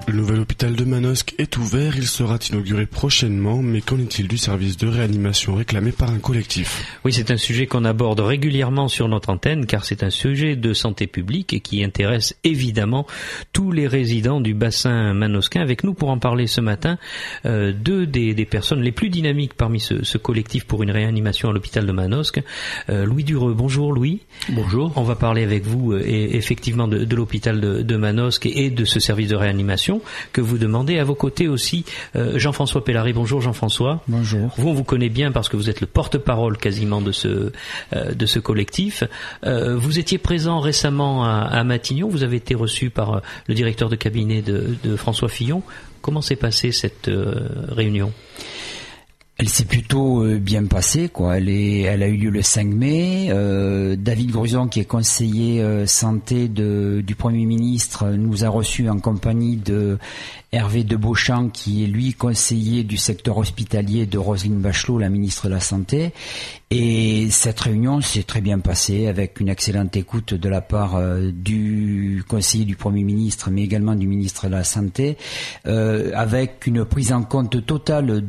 Le nouvel hôpital de Manosque est ouvert, il sera inauguré prochainement, mais qu'en est-il du service de réanimation réclamé par un collectif ? Oui, c'est un sujet qu'on aborde régulièrement sur notre antenne, car c'est un sujet de santé publique et qui intéresse évidemment tous les résidents du bassin manosquin. Avec nous pour en parler ce matin, deux des personnes les plus dynamiques parmi ce collectif pour une réanimation à l'hôpital de Manosque. Louis Dureux, bonjour Louis. Bonjour. On va parler avec vous effectivement de l'hôpital de Manosque et de ce service de réanimation que vous demandez. À vos côtés aussi Jean-François Pellary. Bonjour Jean-François. Bonjour. Vous, on vous connaît bien parce que vous êtes le porte-parole quasiment de ce collectif. Vous étiez présent récemment à Matignon. Vous avez été reçu par le directeur de cabinet de François Fillon. Comment s'est passée cette réunion ? Elle s'est plutôt bien passée, quoi. Elle a eu lieu le 5 mai. David Gruson, qui est conseiller santé du Premier ministre, nous a reçus en compagnie de Hervé de Beauchamp, qui est lui conseiller du secteur hospitalier de Roselyne Bachelot, la ministre de la Santé. Et cette réunion s'est très bien passée, avec une excellente écoute de la part du conseiller du Premier ministre, mais également du ministre de la Santé, avec une prise en compte totale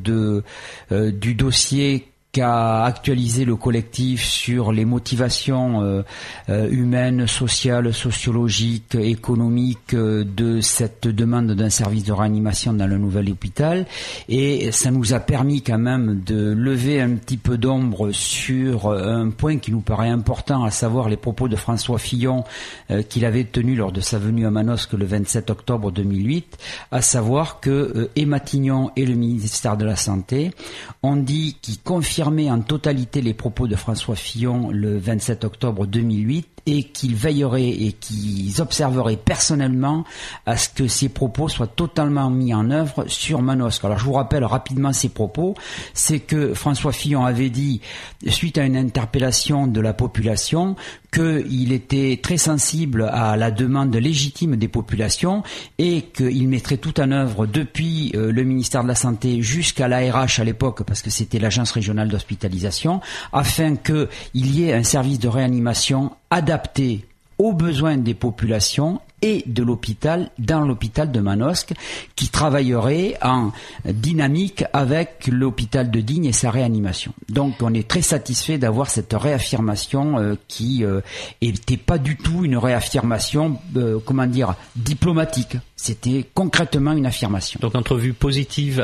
du dossier qu'a actualisé le collectif sur les motivations humaines, sociales, sociologiques, économiques de cette demande d'un service de réanimation dans le nouvel hôpital. Et ça nous a permis quand même de lever un petit peu d'ombre sur un point qui nous paraît important, à savoir les propos de François Fillon qu'il avait tenus lors de sa venue à Manosque le 27 octobre 2008, à savoir que Matignon et le ministère de la Santé ont dit qu'ils confirmaient en totalité les propos de François Fillon le 27 octobre 2008 et qu'ils veilleraient et qu'ils observeraient personnellement à ce que ces propos soient totalement mis en œuvre sur Manosque. Alors je vous rappelle rapidement ces propos, c'est que François Fillon avait dit, suite à une interpellation de la population, qu'il était très sensible à la demande légitime des populations et qu'il mettrait tout en œuvre depuis le ministère de la Santé jusqu'à l'ARH à l'époque, parce que c'était l'agence régionale d'hospitalisation, afin qu'il y ait un service de réanimation adapté aux besoins des populations et de l'hôpital, dans l'hôpital de Manosque, qui travaillerait en dynamique avec l'hôpital de Digne et sa réanimation. Donc on est très satisfait d'avoir cette réaffirmation qui était pas du tout une réaffirmation, diplomatique. C'était concrètement une affirmation. Donc entrevue positive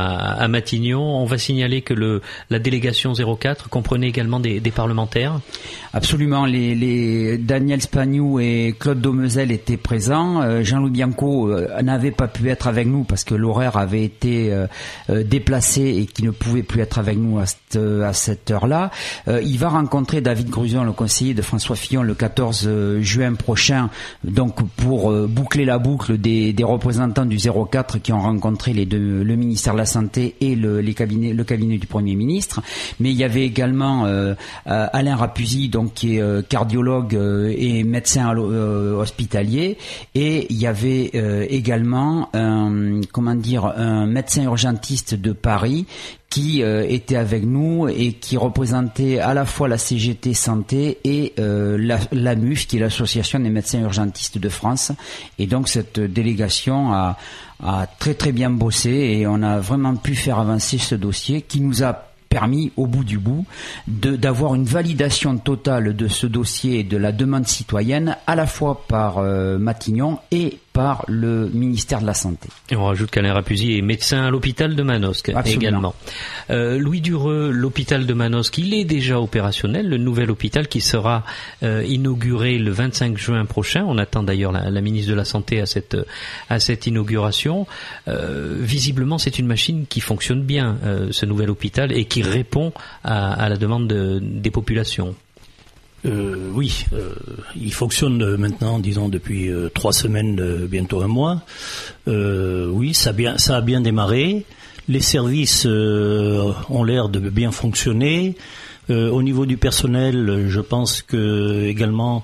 à Matignon. On va signaler que la délégation 04 comprenait également des parlementaires. Absolument. Les Daniel Spagnou et Claude Daumezel étaient présents. Jean-Louis Bianco n'avait pas pu être avec nous parce que l'horaire avait été déplacé et qu'il ne pouvait plus être avec nous à cette heure-là. Il va rencontrer David Gruson, le conseiller de François Fillon, le 14 juin prochain, donc pour boucler la boucle des représentants du 04 qui ont rencontré le ministère de la Santé et le cabinet du Premier ministre. Mais il y avait également Alain Rapuzzi, donc qui est cardiologue et médecin hospitalier, et il y avait également un médecin urgentiste de Paris qui était avec nous et qui représentait à la fois la CGT Santé et l'AMUF, qui est l'association des médecins urgentistes de France. Et donc cette délégation a très très bien bossé et on a vraiment pu faire avancer ce dossier qui nous a permis, au bout du bout, d'avoir une validation totale de ce dossier et de la demande citoyenne, à la fois par Matignon et par le ministère de la Santé. Et on rajoute qu'Alain Rapuzzi est médecin à l'hôpital de Manosque. Absolument. Également. Louis Dureux, l'hôpital de Manosque, il est déjà opérationnel, le nouvel hôpital qui sera inauguré le 25 juin prochain. On attend d'ailleurs la ministre de la Santé à cette inauguration. Visiblement, c'est une machine qui fonctionne bien, ce nouvel hôpital, et qui répond à la demande des populations. Oui, il fonctionne maintenant, disons, depuis 3 semaines, bientôt 1 mois. Oui, ça a bien démarré. Les services ont l'air de bien fonctionner. Au niveau du personnel, je pense que également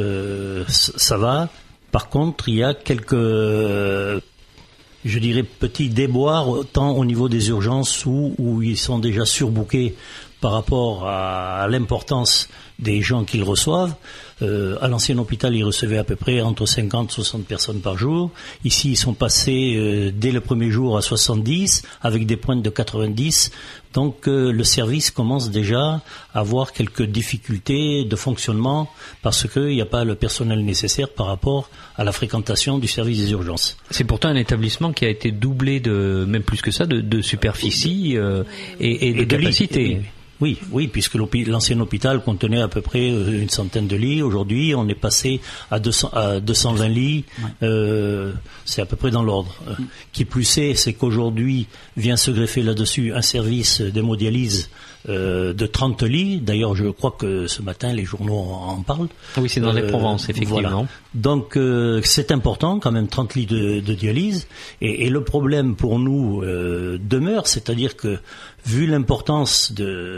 ça va. Par contre, il y a quelques petits déboires, tant au niveau des urgences où ils sont déjà surbookés par rapport à l'importance des gens qu'ils reçoivent. À l'ancien hôpital, ils recevaient à peu près entre 50 et 60 personnes par jour. Ici, ils sont passés dès le premier jour à 70, avec des pointes de 90. Donc le service commence déjà à avoir quelques difficultés de fonctionnement parce qu'il n'y a pas le personnel nécessaire par rapport à la fréquentation du service des urgences. C'est pourtant un établissement qui a été doublé même plus que ça, de superficie et de capacité. Oui, puisque l'ancien hôpital contenait à peu près une centaine de lits. Aujourd'hui, on est passé à 220 lits. C'est à peu près dans l'ordre. Qui plus est, c'est qu'aujourd'hui vient se greffer là-dessus un service d'hémodialyse de 30 lits. D'ailleurs, je crois que ce matin, les journaux en parlent. Oui, c'est dans les Provences, effectivement. Voilà. Donc, c'est important, quand même, 30 lits de dialyse. Et le problème pour nous demeure, c'est-à-dire que vu l'importance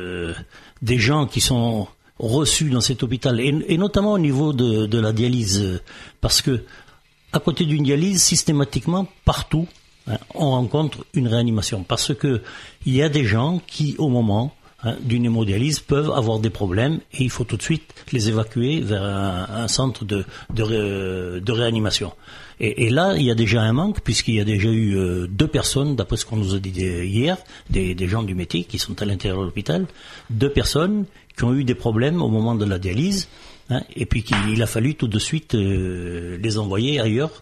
des gens qui sont reçus dans cet hôpital, et notamment au niveau de la dialyse, parce que à côté d'une dialyse, systématiquement, partout, on rencontre une réanimation. Parce que il y a des gens qui, au moment d'une hémodialyse, peuvent avoir des problèmes et il faut tout de suite les évacuer vers un centre de réanimation. Et là, il y a déjà un manque, puisqu'il y a déjà eu 2 personnes, d'après ce qu'on nous a dit hier, des gens du métier qui sont à l'intérieur de l'hôpital, 2 personnes qui ont eu des problèmes au moment de la dialyse, et puis qu'il a fallu tout de suite les envoyer ailleurs.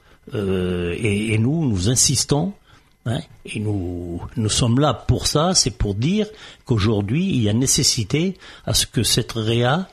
Et nous insistons, et nous sommes là pour ça, c'est pour dire qu'aujourd'hui, il y a nécessité à ce que cette réa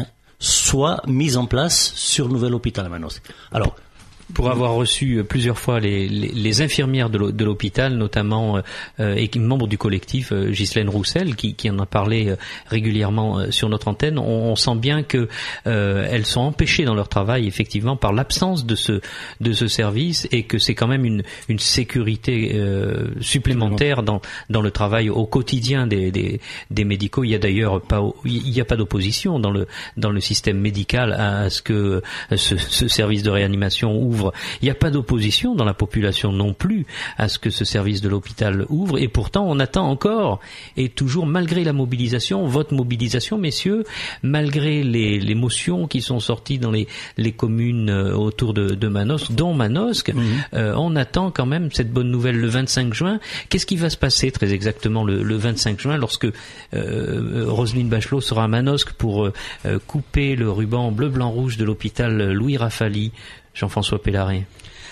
soit mise en place sur le nouvel hôpital à Manosque. Alors, pour avoir reçu plusieurs fois les infirmières de l'hôpital, notamment et membres du collectif, Ghislaine Roussel, qui en a parlé régulièrement sur notre antenne, on sent bien que elles sont empêchées dans leur travail, effectivement, par l'absence de ce service, et que c'est quand même une sécurité supplémentaire dans le travail au quotidien des médicaux. Il y a d'ailleurs pas d'opposition dans le système médical à ce que ce service de réanimation ouvre. Il n'y a pas d'opposition dans la population non plus à ce que ce service de l'hôpital ouvre, et pourtant on attend encore, et toujours, malgré la mobilisation, votre mobilisation, messieurs, malgré les motions qui sont sorties dans les communes autour de Manosque, dont Manosque, on attend quand même cette bonne nouvelle le 25 juin. Qu'est-ce qui va se passer très exactement le 25 juin lorsque Roselyne Bachelot sera à Manosque pour couper le ruban bleu, blanc, rouge de l'hôpital Louis Raffaly? Jean-François Pellaret.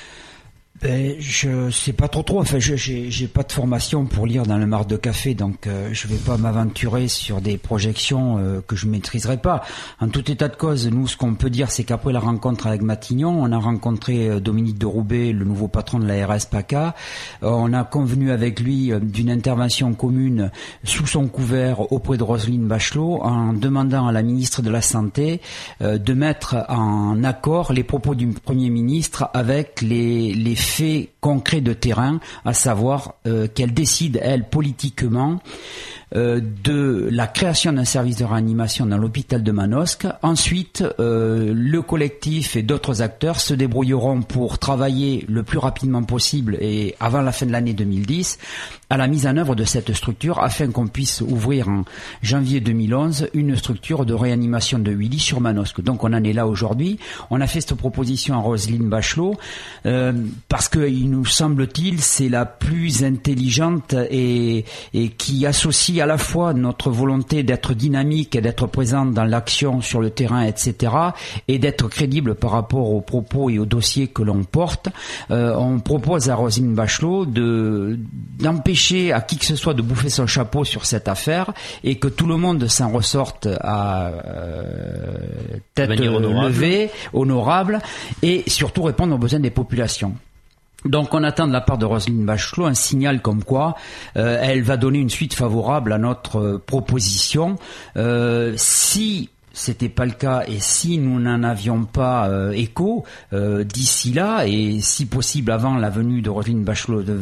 Je sais pas trop. Enfin, j'ai pas de formation pour lire dans le marc de café, donc je vais pas m'aventurer sur des projections que je maîtriserai pas. En tout état de cause, nous, ce qu'on peut dire, c'est qu'après la rencontre avec Matignon, on a rencontré Dominique de Roubaix, le nouveau patron de la RS PACA. On a convenu avec lui d'une intervention commune sous son couvert auprès de Roselyne Bachelot, en demandant à la ministre de la Santé de mettre en accord les propos du Premier ministre avec les faits concrets de terrain, à savoir qu'elle décide, elle, politiquement, de la création d'un service de réanimation dans l'hôpital de Manosque. Ensuite, le collectif et d'autres acteurs se débrouilleront pour travailler le plus rapidement possible et avant la fin de l'année 2010 à la mise en œuvre de cette structure, afin qu'on puisse ouvrir en janvier 2011 une structure de réanimation de 8 lits sur Manosque. Donc on en est là aujourd'hui. On a fait cette proposition à Roselyne Bachelot parce que, il nous semble-t-il, c'est la plus intelligente et qui associe à la fois notre volonté d'être dynamique et d'être présente dans l'action sur le terrain, etc., et d'être crédible par rapport aux propos et aux dossiers que l'on porte. On propose à Roselyne Bachelot d'empêcher à qui que ce soit de bouffer son chapeau sur cette affaire, et que tout le monde s'en ressorte à tête levée, honorable, et surtout répondre aux besoins des populations. Donc on attend de la part de Roselyne Bachelot un signal comme quoi elle va donner une suite favorable à notre proposition. Si c'était pas le cas et si nous n'en avions pas écho d'ici là et si possible avant la venue de Roselyne Bachelot le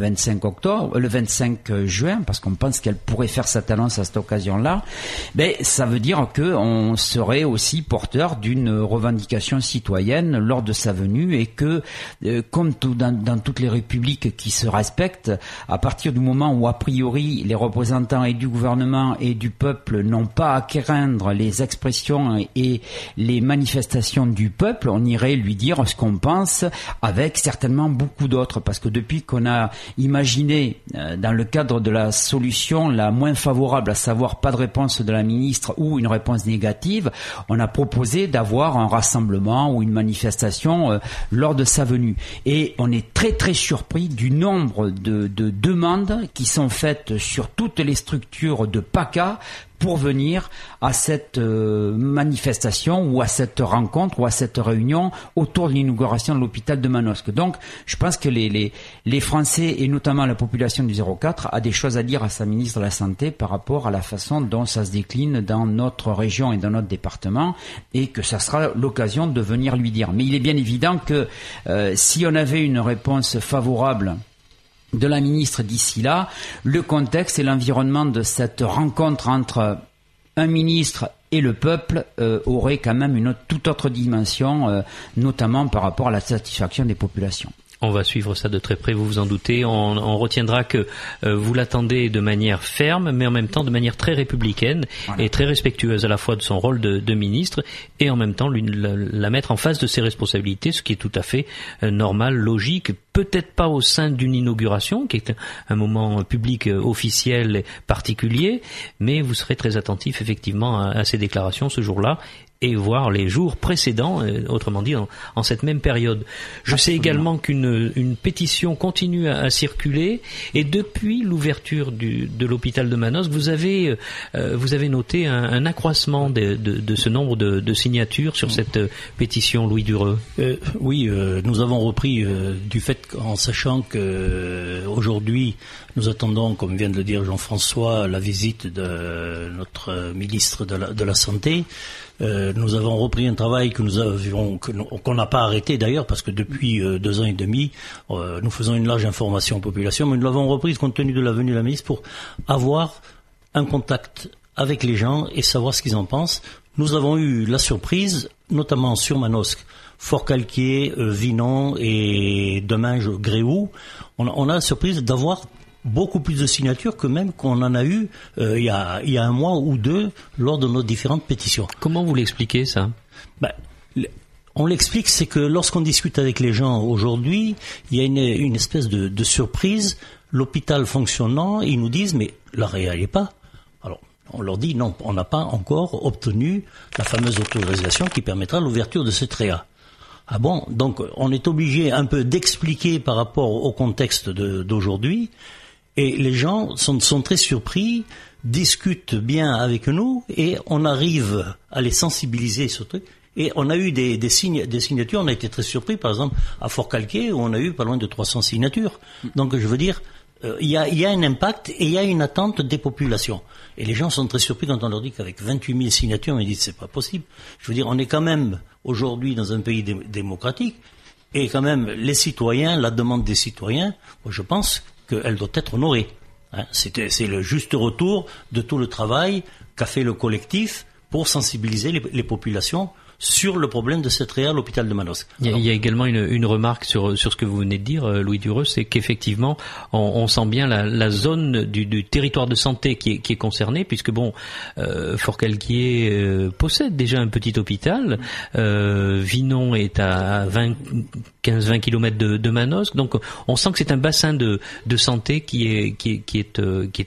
25 juin, parce qu'on pense qu'elle pourrait faire cette annonce à cette occasion-là, ça veut dire que on serait aussi porteur d'une revendication citoyenne lors de sa venue et que comme dans toutes les républiques qui se respectent, à partir du moment où a priori les représentants et du gouvernement et du peuple n'ont pas à craindre les expressions et les manifestations du peuple, on irait lui dire ce qu'on pense avec certainement beaucoup d'autres, parce que depuis qu'on a imaginé dans le cadre de la solution la moins favorable, à savoir pas de réponse de la ministre ou une réponse négative, on a proposé d'avoir un rassemblement ou une manifestation lors de sa venue. Et on est très très surpris du nombre de demandes qui sont faites sur toutes les structures de PACA pour venir à cette manifestation ou à cette rencontre ou à cette réunion autour de l'inauguration de l'hôpital de Manosque. Donc, je pense que les Français et notamment la population du 04 a des choses à dire à sa ministre de la Santé par rapport à la façon dont ça se décline dans notre région et dans notre département et que ça sera l'occasion de venir lui dire. Mais il est bien évident que si on avait une réponse favorable de la ministre d'ici là, le contexte et l'environnement de cette rencontre entre un ministre et le peuple aurait quand même une toute autre dimension, notamment par rapport à la satisfaction des populations. On va suivre ça de très près, vous vous en doutez. On retiendra que vous l'attendez de manière ferme, mais en même temps de manière très républicaine et très respectueuse à la fois de son rôle de ministre et en même temps la mettre en face de ses responsabilités, ce qui est tout à fait normal, logique. Peut-être pas au sein d'une inauguration, qui est un moment public officiel particulier, mais vous serez très attentif effectivement à ces déclarations ce jour-là et voir les jours précédents, autrement dit en cette même période. Je sais également qu'une pétition continue à circuler et depuis l'ouverture de l'hôpital de Manosque, vous avez noté un accroissement de ce nombre de signatures sur cette pétition, Louis Dureux. Oui, nous avons repris du fait en sachant que aujourd'hui nous attendons, comme vient de le dire Jean-François, la visite de notre ministre de la Santé. Nous avons repris un travail qu'on n'a pas arrêté d'ailleurs, parce que depuis 2 ans et demi, nous faisons une large information aux populations, mais nous l'avons reprise compte tenu de la venue de la ministre pour avoir un contact avec les gens et savoir ce qu'ils en pensent. Nous avons eu la surprise, notamment sur Manosque, Forcalquier, Vinon et Deminges, Gréoux. On a la surprise d'avoir beaucoup plus de signatures que même qu'on en a eu il y a 1 mois ou 2 lors de nos différentes pétitions. Comment vous l'expliquez ça ? On l'explique, c'est que lorsqu'on discute avec les gens aujourd'hui, il y a une espèce de surprise. L'hôpital fonctionnant, ils nous disent mais la réa est pas. Alors on leur dit non, on n'a pas encore obtenu la fameuse autorisation qui permettra l'ouverture de cette réa. Ah bon, donc on est obligé un peu d'expliquer par rapport au contexte d'aujourd'hui. Et les gens sont très surpris, discutent bien avec nous et on arrive à les sensibiliser sur ce truc. Et on a eu des signatures, on a été très surpris, par exemple, à Forcalquier, où on a eu pas loin de 300 signatures. Donc je veux dire, il y a un impact et il y a une attente des populations. Et les gens sont très surpris quand on leur dit qu'avec 28 000 signatures, ils disent c'est pas possible. Je veux dire, on est quand même aujourd'hui dans un pays démocratique et quand même les citoyens, la demande des citoyens, moi, je pense qu'elle doit être honorée. C'est le juste retour de tout le travail qu'a fait le collectif pour sensibiliser les populations sur le problème de cette réa à l'hôpital de Manosque. Il y a également une remarque sur ce que vous venez de dire, Louis Dureux, c'est qu'effectivement on sent bien la zone du territoire de santé qui est concernée, puisque Forcalquier possède déjà un petit hôpital, Vinon est à 15-20 kilomètres de Manosque, donc on sent que c'est un bassin de santé qui est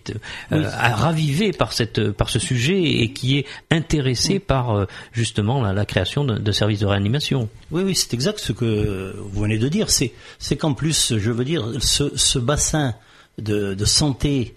ravivé par ce sujet et qui est intéressé par justement la création de services de réanimation. Oui, c'est exact ce que vous venez de dire. C'est qu'en plus, je veux dire, ce bassin de santé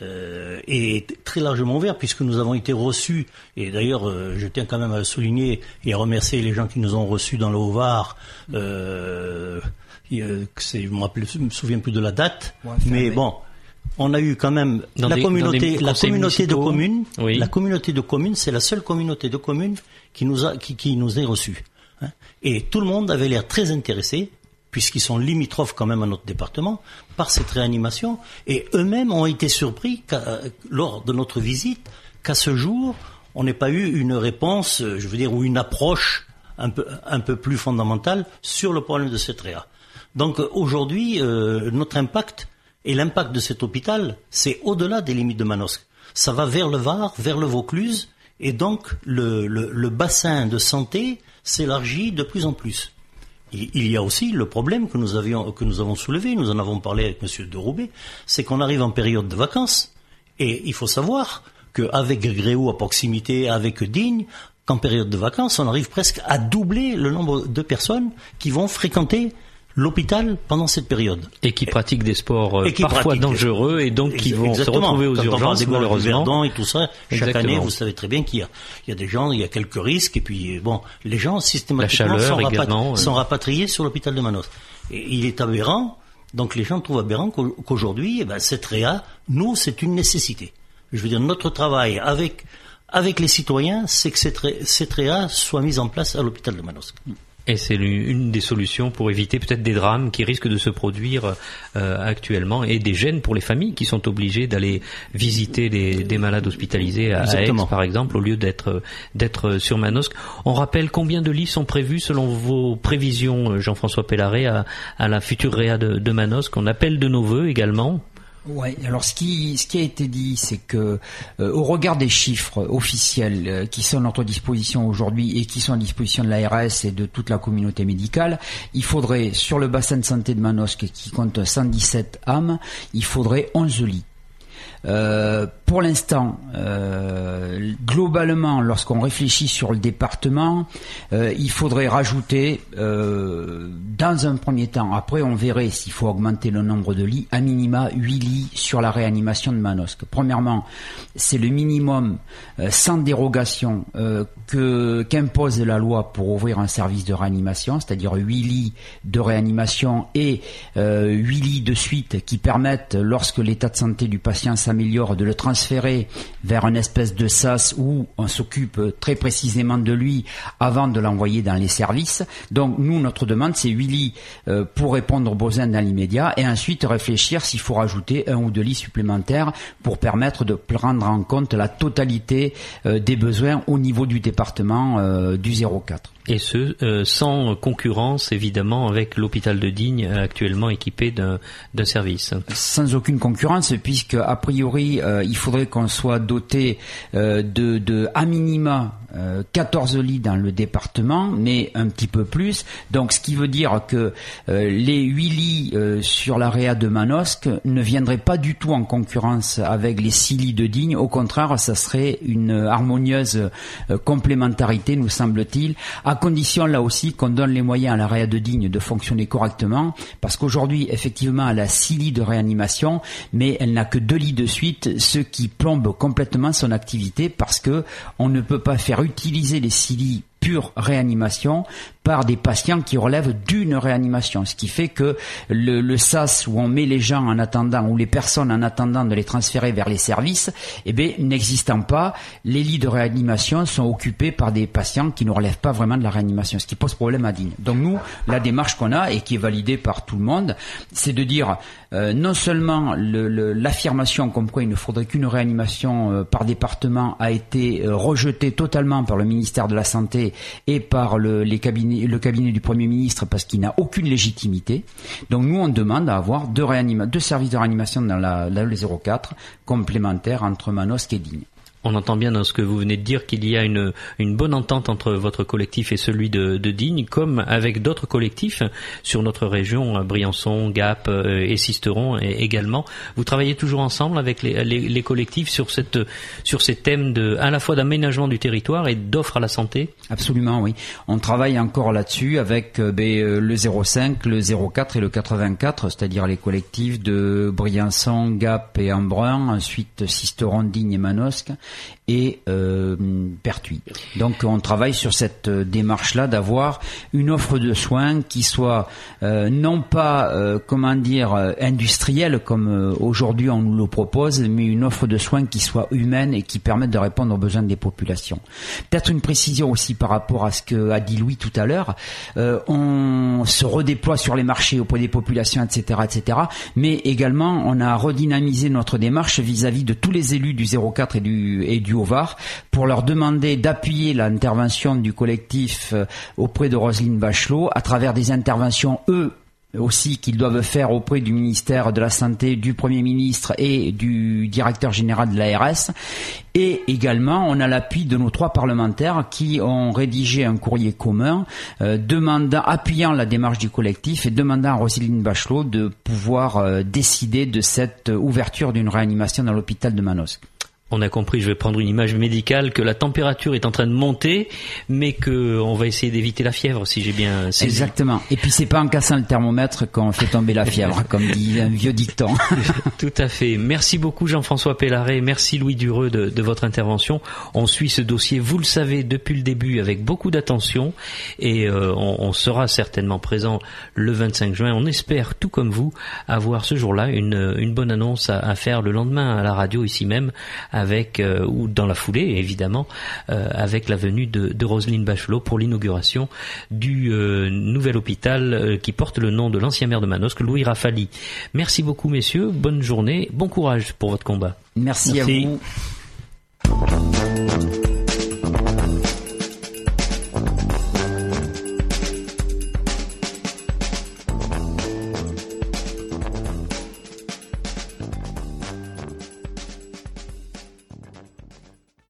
est très largement ouvert, puisque nous avons été reçus, et d'ailleurs je tiens quand même à souligner et à remercier les gens qui nous ont reçus dans le Haut-Var. Je me souviens plus de la date, mais bon, on a eu quand même la communauté de communes. Oui. La communauté de communes, c'est la seule communauté de communes qui nous est reçue. Hein. Et tout le monde avait l'air très intéressé, puisqu'ils sont limitrophes quand même à notre département, par cette réanimation. Et eux-mêmes ont été surpris lors de notre visite qu'à ce jour, on n'ait pas eu une réponse, je veux dire, ou une approche un peu plus fondamentale sur le problème de cette réa. Donc aujourd'hui, notre impact et l'impact de cet hôpital, c'est au-delà des limites de Manosque. Ça va vers le Var, vers le Vaucluse, et donc le bassin de santé s'élargit de plus en plus. Il y a aussi le problème que nous avons soulevé, nous en avons parlé avec Monsieur de Roubaix, c'est qu'on arrive en période de vacances, et il faut savoir qu'avec Gréoux à proximité, avec Digne, qu'en période de vacances, on arrive presque à doubler le nombre de personnes qui vont fréquenter l'hôpital pendant cette période. Et qui pratiquent des sports parfois dangereux et donc qui vont se retrouver aux urgences, malheureusement. Verdon et tout ça, chaque année, vous savez très bien qu'il y a des gens, il y a quelques risques, et puis bon, les gens systématiquement sont rapatriés sur l'hôpital de Manosque. Et il est aberrant, donc les gens trouvent aberrant qu'aujourd'hui, cette réa, nous, c'est une nécessité. Je veux dire, notre travail avec les citoyens, c'est que cette réa soit mise en place à l'hôpital de Manosque. Et c'est une des solutions pour éviter peut-être des drames qui risquent de se produire actuellement, et des gênes pour les familles qui sont obligées d'aller visiter des malades hospitalisés à Aix, par exemple, au lieu d'être sur Manosque. On rappelle combien de lits sont prévus selon vos prévisions, Jean-François Pellaret, à la future réa de Manosque. On appelle de nos vœux également. Ouais, alors ce qui a été dit, c'est que au regard des chiffres officiels qui sont à notre disposition aujourd'hui et qui sont à disposition de l'ARS et de toute la communauté médicale, il faudrait, sur le bassin de santé de Manosque qui compte 117 âmes, il faudrait 11 lits. Pour l'instant, globalement, lorsqu'on réfléchit sur le département, il faudrait rajouter, dans un premier temps, après on verrait s'il faut augmenter le nombre de lits, à minima 8 lits sur la réanimation de Manosque. Premièrement, c'est le minimum sans dérogation qu'impose la loi pour ouvrir un service de réanimation, c'est-à-dire 8 lits de réanimation et 8 lits de suite qui permettent, lorsque l'état de santé du patient s'améliore, de le transférer vers une espèce de SAS où on s'occupe très précisément de lui avant de l'envoyer dans les services. Donc nous, notre demande, c'est 8 lits pour répondre aux besoins dans l'immédiat, et ensuite réfléchir s'il faut rajouter 1 ou 2 lits supplémentaires pour permettre de prendre en compte la totalité des besoins au niveau du département du 04. Et ce, sans concurrence, évidemment, avec l'hôpital de Digne, actuellement équipé d'un service. Sans aucune concurrence, puisque, a priori, il faudrait qu'on soit doté de à minima 14 lits dans le département, mais un petit peu plus. Donc, ce qui veut dire que les 8 lits sur la réa de Manosque ne viendraient pas du tout en concurrence avec les 6 lits de Digne. Au contraire, ça serait une harmonieuse complémentarité, nous semble-t-il, à condition là aussi qu'on donne les moyens à la réa de Digne de fonctionner correctement, parce qu'aujourd'hui, effectivement, elle a 6 lits de réanimation, mais elle n'a que 2 lits de suite, ce qui plombe complètement son activité, parce que on ne peut pas faire utiliser les 6 lits pure réanimation par des patients qui relèvent d'une réanimation, ce qui fait que le SAS où on met les gens en attendant, ou les personnes en attendant de les transférer vers les services, n'existant pas, les lits de réanimation sont occupés par des patients qui ne relèvent pas vraiment de la réanimation, ce qui pose problème à Digne. Donc nous, la démarche qu'on a et qui est validée par tout le monde, c'est de dire non seulement l'affirmation comme quoi il ne faudrait qu'une réanimation par département a été rejetée totalement par le ministère de la Santé et par le cabinet du Premier ministre, parce qu'il n'a aucune légitimité. Donc nous, on demande à avoir 2 services de réanimation dans le 04 complémentaires entre Manosque et Digne. On entend bien dans ce que vous venez de dire qu'il y a une bonne entente entre votre collectif et celui de Digne, comme avec d'autres collectifs sur notre région, Briançon, Gap et Sisteron également. Vous travaillez toujours ensemble avec les collectifs sur ces thèmes à la fois d'aménagement du territoire et d'offre à la santé? Absolument, oui. On travaille encore là-dessus avec le 05, le 04 et le 84, c'est-à-dire les collectifs de Briançon, Gap et Embrun, ensuite Sisteron, Digne et Manosque. et Pertuis. Donc on travaille sur cette démarche-là d'avoir une offre de soins qui soit non pas industrielle comme aujourd'hui on nous le propose, mais une offre de soins qui soit humaine et qui permette de répondre aux besoins des populations. Peut-être une précision aussi par rapport à ce que a dit Louis tout à l'heure. On se redéploie sur les marchés auprès des populations, etc., mais également on a redynamisé notre démarche vis-à-vis de tous les élus du 04 et du Haut-Var pour leur demander d'appuyer l'intervention du collectif auprès de Roselyne Bachelot à travers des interventions aussi qu'ils doivent faire auprès du ministère de la Santé, du Premier ministre et du directeur général de l'ARS. Et également, on a l'appui de nos 3 parlementaires qui ont rédigé un courrier commun appuyant la démarche du collectif et demandant à Roselyne Bachelot de pouvoir décider de cette ouverture d'une réanimation dans l'hôpital de Manosque. On a compris, je vais prendre une image médicale, que la température est en train de monter, mais que on va essayer d'éviter la fièvre, si j'ai bien saisi. Exactement. Et puis c'est pas en cassant le thermomètre qu'on fait tomber la fièvre, comme dit un vieux dicton. Tout à fait. Merci beaucoup Jean-François Pellaret, merci Louis Dureux de votre intervention. On suit ce dossier, vous le savez, depuis le début avec beaucoup d'attention et on sera certainement présent le 25 juin. On espère, tout comme vous, avoir ce jour-là une bonne annonce à faire le lendemain à la radio ici même, avec ou dans la foulée évidemment avec la venue de Roselyne Bachelot pour l'inauguration du nouvel hôpital qui porte le nom de l'ancien maire de Manosque, Louis Raffaly. Merci beaucoup messieurs, bonne journée, bon courage pour votre combat. Merci. À vous.